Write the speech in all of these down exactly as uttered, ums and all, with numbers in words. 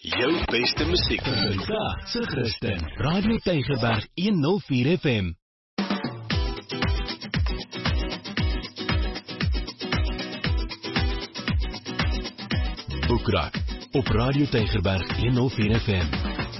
Jou beste musiek vandag se Christen. Radio Tygerberg honderd vier F M. Boekrak op Radio Tygerberg honderd vier F M.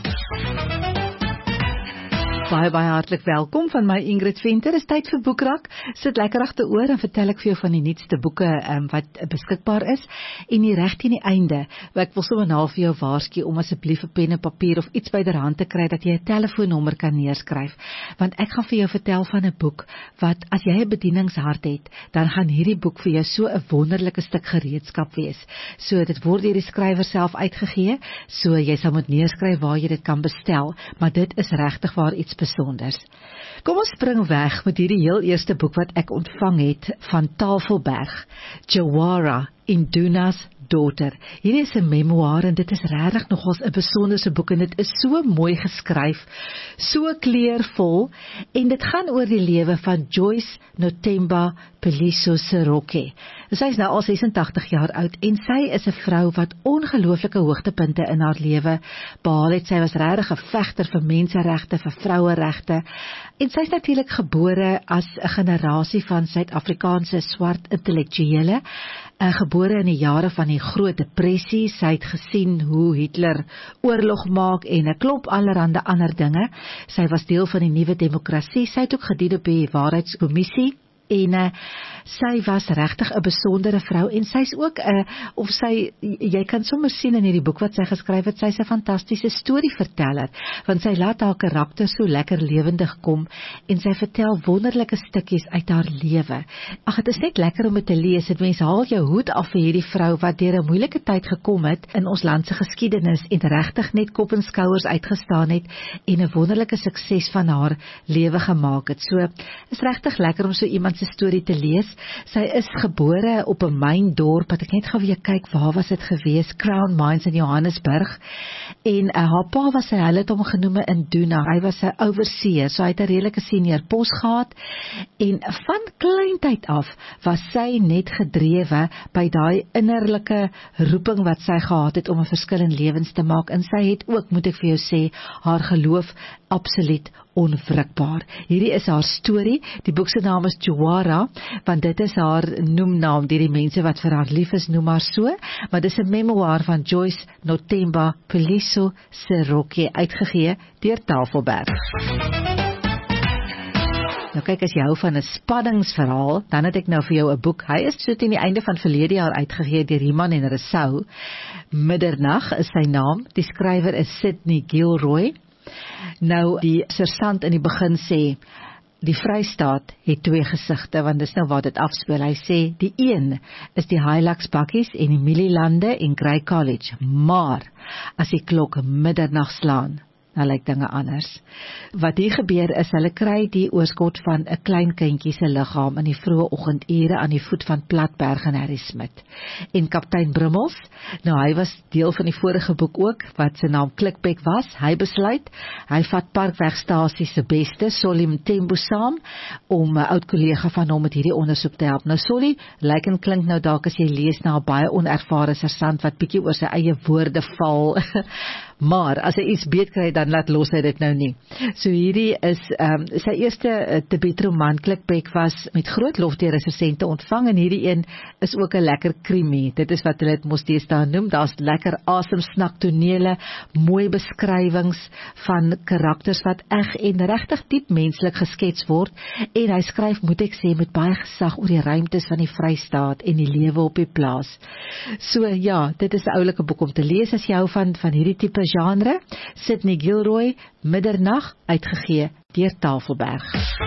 Baie, baie hartlik welkom van my Ingrid Venter. Is tyd vir Boekrak. Sit lekker agteroor en vertel ek vir jou van die nuutste boeke um, wat beskikbaar is. En die reg teen die einde, ek wil sommer na vir jou waarsku om asseblief 'n pen en papier of iets byderhand te kry dat jy 'n telefoonnommer kan neerskryf. Want ek gaan vir jou vertel van 'n boek wat as jy 'n bedieningshart het, dan gaan hierdie boek vir jou so 'n wonderlike stuk gereedskap wees. So dit word deur die skrywer self uitgegee, so jy sal moet neerskryf waar jy dit kan bestel, maar dit is regtig waar iets besonders. Kom ons spring weg met hierdie heel eerste boek wat ek ontvang het van Tafelberg, Jawara, Induna's Daughter. Hierdie is 'n memoir en dit is regtig nogals 'n besonderse boek en dit is so mooi geskryf, so kleurvol en dit gaan oor die lewe van Joyce Nothemba Peliso Seroke. Sy is nou al ses en tagtig jaar oud en sy is 'n vrou wat ongelooflike hoogtepunte in haar lewe behaal het. Sy was regtig 'n vegter vir menseregte, vir vroueregte en sy is natuurlik gebore as 'n generasie van Suid-Afrikaanse swart intellektuele, uh, gebore in die jare van die Groot Depressie. Sy het gesien hoe Hitler oorlog maak en 'n klomp allerhande ander dinge. Sy was deel van die nuwe demokrasie. Sy het ook gedien op die waarheidskommissie. En uh, sy was regtig 'n besondere vrou en sy's ook 'n uh, of sy jy kan sommer sien in hierdie boek wat sy geskryf het, sy's 'n fantastiese storieverteller, want sy laat haar karakter so lekker lewendig kom en sy vertel wonderlike stukkies uit haar lewe. Ag, dit is net lekker om dit te lees. Dit mens haal jou hoed af vir hierdie vrou wat deur 'n moeilike tyd gekom het in ons land se geskiedenis en regtig net kop en skouers uitgestaan het en 'n wonderlike sukses van haar lewe gemaak het. So is regtig lekker om so iemand se storie te lees. Sy is gebore op 'n myndorp, wat ek net gou weer kyk, waar was dit gewees? Crown Mines in Johannesburg. En uh, haar pa was hy, hulle het hom genoem Induna. Hy was 'n overseer, so hy het 'n redelike senior pos gehad. En van kleintyd af was sy net gedrewe by daai innerlike roeping wat sy gehad het om 'n verskil in lewens te maak. En sy het ook, moet ek vir jou sê, haar geloof absoluut onwrikbaar. Hierdie is haar storie. Die boek se naam is Jawara, want dit is haar noemnaam, die die mense wat vir haar lief is, noem haar so, maar dit is 'n memoir van Joyce Nothemba Peliso Seroke, uitgegee deur Tafelberg. Nou kyk, as jy hou van 'n spanningsverhaal, dan het ek nou vir jou 'n boek. Hy is so teen die einde van verlede jaar uitgegee deur Iman en Rousseau. Middernag is sy naam. Die skrywer is Sidney Gilroy. Nou, die sersant in die begin sê, die Vrystaat het twee gesigte, want dis nou waar dit afspeel. Hy sê, die een is die Hilux bakkies en die Mielielande en Grey College, maar as die klok middernag slaan, nou lyk dinge anders. Wat hier gebeur is, hulle kry die oorskot van 'n klein kindjie se liggaam in die vroeë oggendure aan die voet van Platberg in Harrismith. En kaptein Brummels, nou hy was deel van die vorige boek ook, wat sy naam Klikbek was. Hy besluit, hy vat Parkwegstasie se beste, Solly Mthembu saam, om 'n oud kollega van hom met hierdie ondersoek te help. Nou Solly, lyk en klink nou dalk as jy lees na 'n baie onervare sersant wat bietjie oor sy eie woorde val. Maar as hy iets beet kry, dan laat los hy dit nou nie. So hierdie is um, sy eerste uh, debuutroman, Klikbek, was met groot lof deur resensente ontvang en hierdie een is ook 'n lekker krimi. Dit is wat hulle dit mos deesdae noem. Daar's lekker asemsnak tonele, mooi beskrywings van karakters wat eg en regtig diep menslik geskets word en hy skryf, moet ek sê, met baie gesag oor die ruimtes van die Vrystaat en die lewe op die plaas. So ja, dit is 'n oulike boek om te lees as jy hou van, van hierdie tipe genre. Sidney Gilroy, Middernag, uitgegee deur Tafelberg.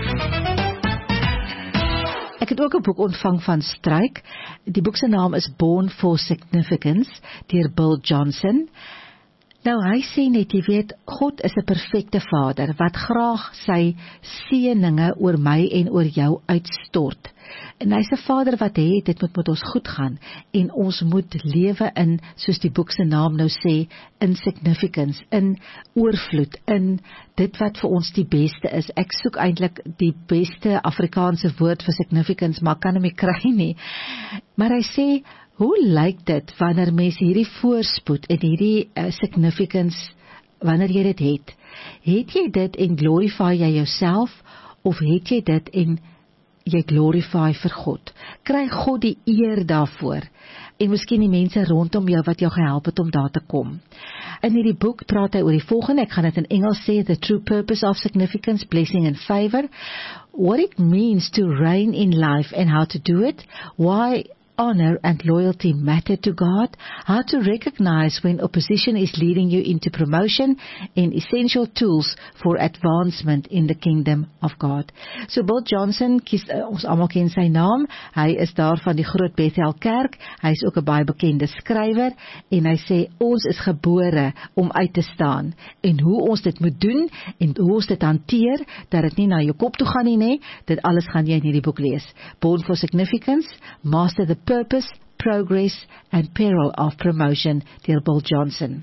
Ek het ook 'n boek ontvang van Struik. Die boek se naam is Born for Significance, deur Bill Johnson. Nou, hy sê net, jy weet, God is 'n perfekte Vader, wat graag sy seëninge oor my en oor jou uitstort. En hy's 'n Vader wat het, dit moet met ons goed gaan, en ons moet lewe in, soos die boek se naam nou sê, in significance, in oorvloed, in dit wat vir ons die beste is. Ek soek eintlik die beste Afrikaanse woord vir significance, maar kan hom nie kry nie. Maar hy sê, Hoe lyk dit wanneer mense hierdie voorspoed en hierdie uh, significance, wanneer jy dit het? Het jy dit en glorify jy jouself, of het jy dit en jy glorify vir God? Kry God die eer daarvoor? En miskien die mense rondom jou wat jou gehelp het om daar te kom. In hierdie boek praat hy oor die volgende, ek gaan dit in Engels sê, the true purpose of significance, blessing and favor, what it means to reign in life and how to do it, why honor and loyalty matter to God, how to recognize when opposition is leading you into promotion, and essential tools for advancement in the kingdom of God. So Bill Johnson, kies, uh, ons almal ken sy naam, hy is daar van die Groot Bethel Kerk, hy is ook 'n baie bekende skrywer, en hy sê, ons is gebore om uit te staan, en hoe ons dit moet doen, en hoe ons dit hanteer, dat dit nie na jou kop toe gaan nie, nee, dit alles gaan jy in hierdie boek lees. Born for Significance, Master the Purpose, Progress and Peril of Promotion, deur Bill Johnson.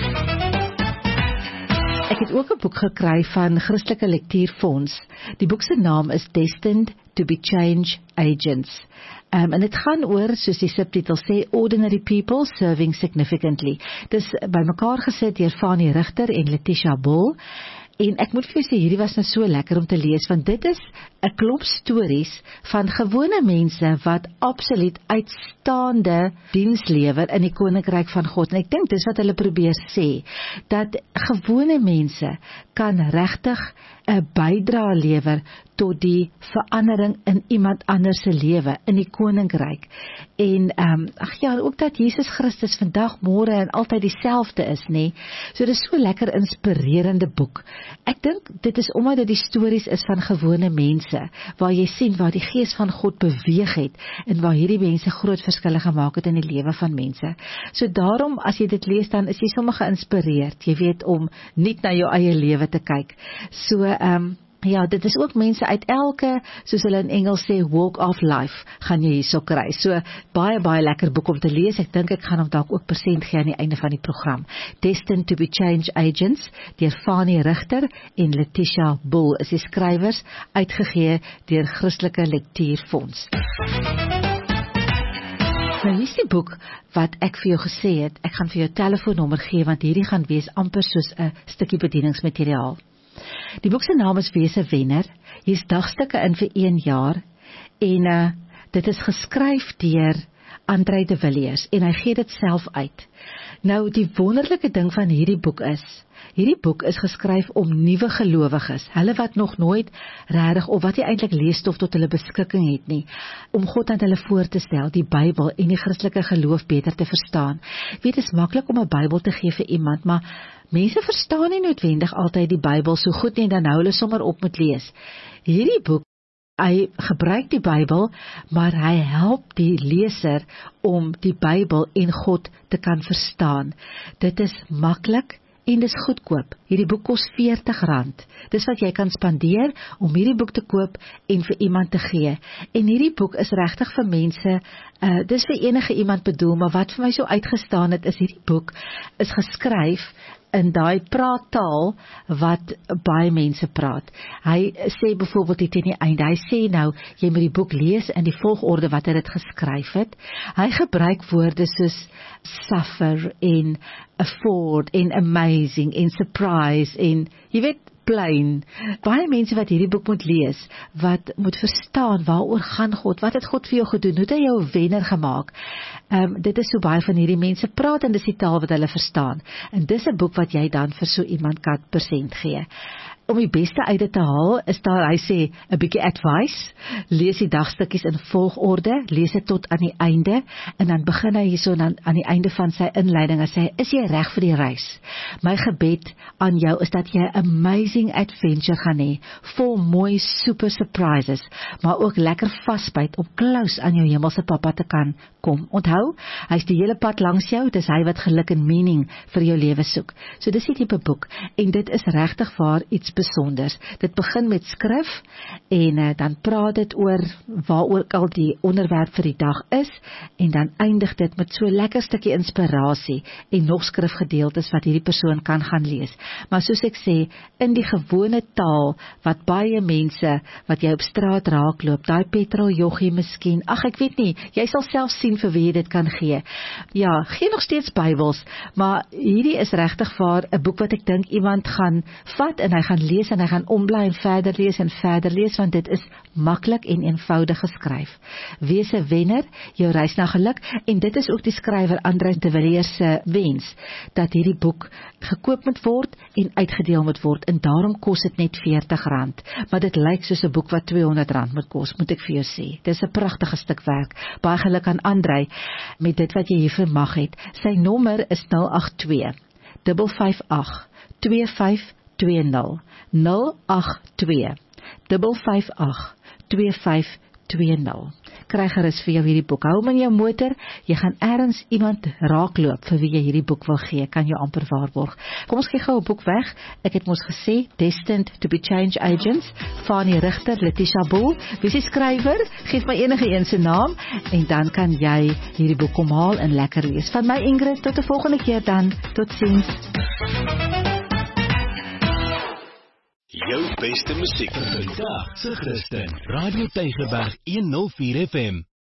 Ek het ook 'n boek gekry van Christelike Lektuurfonds. Die boek se naam is Destined to be Change Agents. Um, en dit gaan oor, soos die subtitel sê, Ordinary People Serving Significantly. Dis bymekaar gesit deur Fanie Rigter en Letitia Bull. En ek moet vir jou sê, hierdie was nou so lekker om te lees, want dit is 'n klomp stories van gewone mense wat absoluut uitstaande diens lewer in die koninkryk van God. En ek dink dis wat hulle probeer sê, dat gewone mense kan regtig 'n bydrae lewer tot die verandering in iemand anders se lewe in die koninkryk. En um, ag ja, ook dat Jesus Christus vandag, môre en altyd dieselfde is, nê. So dis so lekker inspirerende boek. Ek dink dit is omdat dit die stories is van gewone mense, waar jy sien waar die gees van God beweeg het, en waar hierdie mense groot verskille gemaak het in die lewe van mense. So daarom, as jy dit lees, dan is jy sommer geïnspireerd, jy weet, om nie na jou eie lewe te kyk. So, ehm, um, ja, dit is ook mense uit elke, soos hulle in Engels sê, walk of life, gaan jy hierso kry. So, baie, baie lekker boek om te lees. Ek dink ek gaan hom dalk ook persent gee aan die einde van die program. Destined to be Change Agents, deur Fanie Rigter en Letitia Bull, is die skrywers, uitgegee deur Christelike Lektuurfonds. Nou, hier is die boek wat ek vir jou gesê het, ek gaan vir jou telefoonnommer gee, want hierdie gaan wees amper soos 'n stukkie bedieningsmateriaal. Die boek se naam is Wees 'n Wenner. Hier is dagstukke in vir een jaar, en uh, dit is geskryf deur André de Villiers, en hy gee dit self uit. Nou, die wonderlike ding van hierdie boek is, hierdie boek is geskryf om nuwe gelowiges, hulle wat nog nooit regtig, of wat nie eintlik leesstof tot hulle beskikking het nie, om God aan hulle voor te stel, die Bybel en die Christelike geloof beter te verstaan. Weet, dit is maklik om 'n Bybel te gee vir iemand, maar mense verstaan nie noodwendig altyd die Bybel so goed nie, dan hou hulle sommer op met lees. Hierdie boek, hy gebruik die Bybel, maar hy help die leser om die Bybel en God te kan verstaan. Dit is maklik en dis goedkoop. Hierdie boek kos veertig rand. Dis wat jy kan spandeer om hierdie boek te koop en vir iemand te gee. En hierdie boek is regtig vir mense, uh, dis vir enige iemand bedoel, maar wat vir my so uitgestaan het, is hierdie boek is geskryf in daai praattaal wat baie mense praat. Hy sê byvoorbeeld dit in die einde, hy sê nou, jy moet die boek lees in die volgorde wat hy dit geskryf het. Hy gebruik woorde soos suffer en afford en amazing en surprise en, jy weet, plain. Baie mense wat hierdie boek moet lees, wat moet verstaan, waaroor gaan God, wat het God vir jou gedoen, hoe het hy jou 'n wenner gemaak. Um, dit is so baie van hierdie mense praat, en dis die taal wat hulle verstaan. En dis 'n boek wat jy dan vir so iemand kan persent gee. Om die beste uit dit te haal, is daar, hy sê, 'n bietjie advice, lees die dagstukkies in volgorde, lees dit tot aan die einde, en dan begin hy hierso aan, aan die einde van sy inleiding, en sê, is jy reg vir die reis? My gebed aan jou is dat jy 'n amazing adventure gaan hê, vol mooi super surprises, maar ook lekker vasbyt om close aan jou hemelse pappa te kan kom. Onthou, hy is die hele pad langs jou, dis hy wat geluk en meaning vir jou lewe soek. So dis die tipe boek, en dit is regtig waar iets besonders. Dit begin met skrif, en uh, dan praat dit oor waaroor al die onderwerp vir die dag is, en dan eindig dit met so lekker stukkie inspirasie, en nog skrifgedeeltes wat hierdie persoon kan gaan lees. Maar soos ek sê, in die gewone taal, wat baie mense, wat jy op straat raakloop, daai petrol joggie miskien, ag ek weet nie, jy sal self sien sien vir wie jy dit kan gee. Ja, gee nog steeds Bybels, maar hierdie is regtig vir 'n boek wat ek dink iemand gaan vat en hy gaan lees en hy gaan omblaai en verder lees en verder lees, want dit is maklik en eenvoudig geskryf. Wees 'n wenner, jou reis na geluk, en dit is ook die skrywer André de Villiers se wens, dat hierdie boek gekoop moet word en uitgedeel moet word, en daarom kos dit net veertig rand, maar dit lyk soos 'n boek wat tweehonderd rand moet kos, moet ek vir jou sê. Dit is 'n pragtige stuk werk. Baie geluk aan André met dit wat jy hier vermag het. Sy nommer is nul agt twee, vyf vyf agt, twee vyf twee nul, nul agt twee, vyf vyf agt, twee vyf twee nul. Kry gerus vir jou hierdie boek. Hou hom in jou motor, jy gaan ergens iemand raakloop vir wie jy hierdie boek wil gee, kan jou amper waarborg. Kom ons gee gou 'n boek weg. Ek het mos gesê, Destined to be Change Agents, Fanie Rigter, Letitia Bull. Wie is die skrywer? Geef my enige een se naam, en dan kan jy hierdie boek kom haal en lekker lees. Van my Ingrid, tot 'n volgende keer dan. Totsiens. Jou beste musiek vir vandag se Christen. Radio Tygerberg honderd vier F M.